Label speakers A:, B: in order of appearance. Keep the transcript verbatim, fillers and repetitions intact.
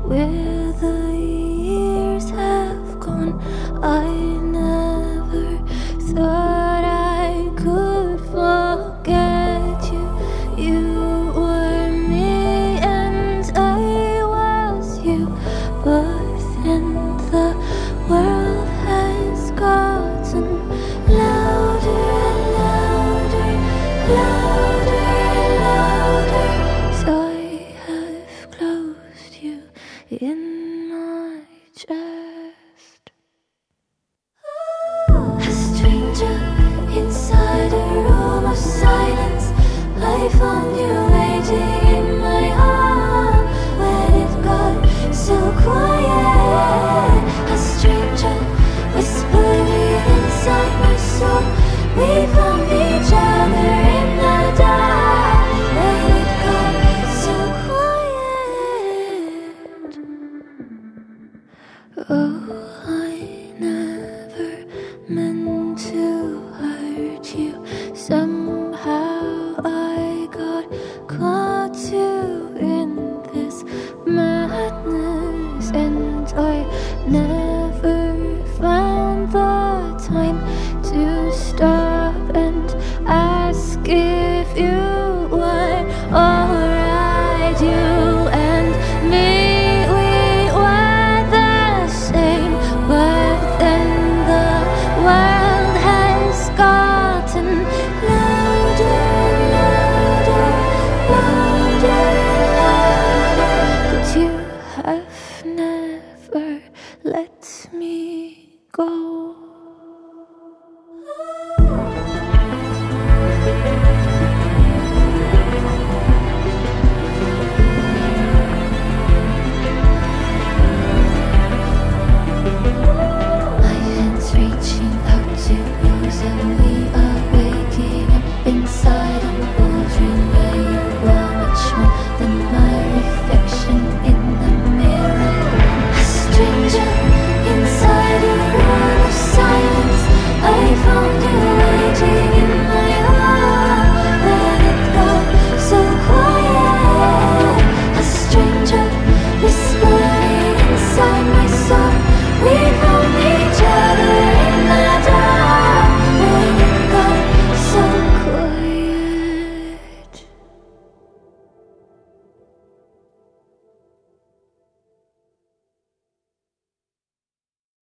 A: where the years have gone. I never thought I could forget you. You were me and I was you. But then the world has gotten louder and louder, louder and louder. So I have closed you in my chest. A stranger inside a room of silence. I found you waiting in my arms when it got so quiet. A stranger whispering inside my soul. We found each other in the dark when it got so quiet. Oh, I never meant to hurt you. Somehow I got caught too in this madness, and I never found the time to stop and ask if you were alright. You and me, we were the same, but then the world has gotten louder and louder, louder and louder. But you have never let me go. My hands reaching out to yours, and we are waking up inside.